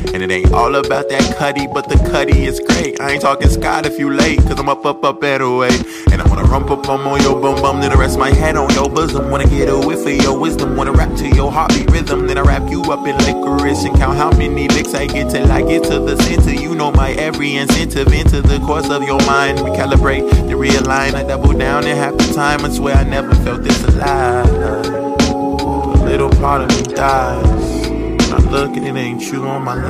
And it ain't all about that cutty, but the cutty is great. I ain't talking Scott if you late, cause I'm up anyway. And I wanna rump up on your bum, then I rest my head on your bosom. Wanna get a whiff of your wisdom, wanna rap to your heartbeat rhythm. Then I wrap you up in licorice and count how many licks I get till I get to the center. You know my every incentive into the course of your mind. Recalibrate, to realign, I double down and half the time. I swear I never felt this alive. A little part of me dies when I look and it ain't you on my line.